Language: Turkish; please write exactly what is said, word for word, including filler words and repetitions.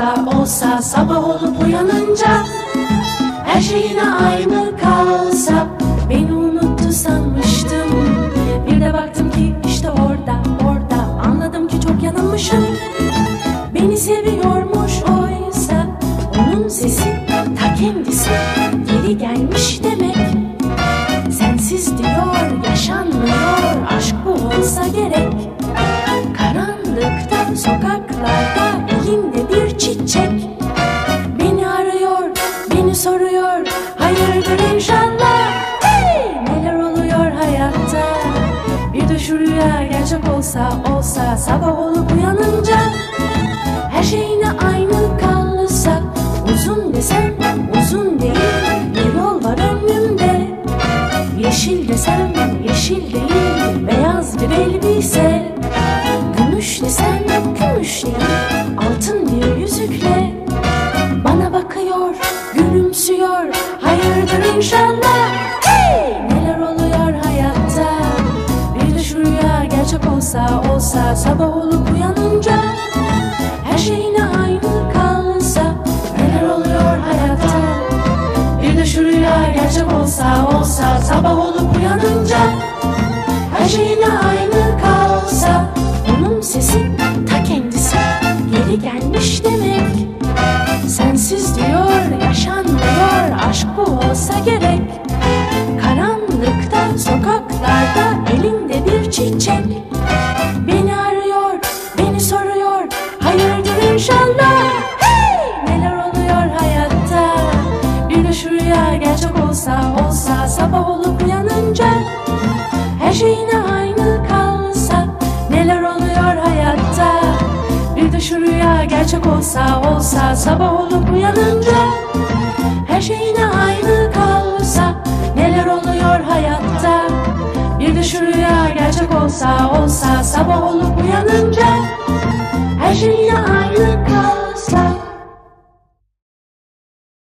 olsa olsa, sabah olup uyanınca her şey yine aynı kalsa. Beni unuttu sanmıştım, bir de baktım ki işte orada orada. Anladım ki çok yanılmışım, beni seviyormuş oysa. Onun sesi ta kendisi, geri gelmiş demek. Sensiz diyor yaşanmıyor, aşk bu olsa gerek. Karanlıkta sokaklarda elinde bir çiçek. Beni arıyor, beni soruyor, hayırdır inşallah. Hey! Neler oluyor hayatta? Bir de şu rüya gerçek olsa olsa, sabah olup uyanınca her şey yine aynı kalsa. Uzun desem uzun değil, bir yol var önümde. Yeşil desem yeşil değil, beyaz bir elbise. Gümüş desem gümüş değil, altın bir yüzükle. Bana bakıyor, gülümsüyor, hayırdır inşallah. Hey! Neler oluyor hayatta? Bir de şu rüya gerçek olsa olsa, sabah olup uyanınca her şey yine aynı kalsa. Neler oluyor hayatta? Bir de şu rüya gerçek olsa olsa, sabah olup uyanınca her şey yine aynı kalsa. Onun sesi ta kendisi, geri gelmiş demek. Sensiz diyor yaşanmıyor, aşk bu olsa gerek. Karanlıkta sokaklarda elinde bir çiçek. Beni arıyor, beni soruyor, hayırdır inşallah. Hey! Neler oluyor hayatta? Bir de şu rüya gerçek olsa olsa, sabah olup uyanınca her şey yine aynı kalsa. Neler oluyor hayatta? Bir de şu rüya gerçek olsa olsa, sabah olup uyanınca her şey yine aynı kalsa. Neler oluyor hayatta? Bir de şu rüya gerçek olsa olsa, sabah olup uyanınca her şey yine aynı kalsa.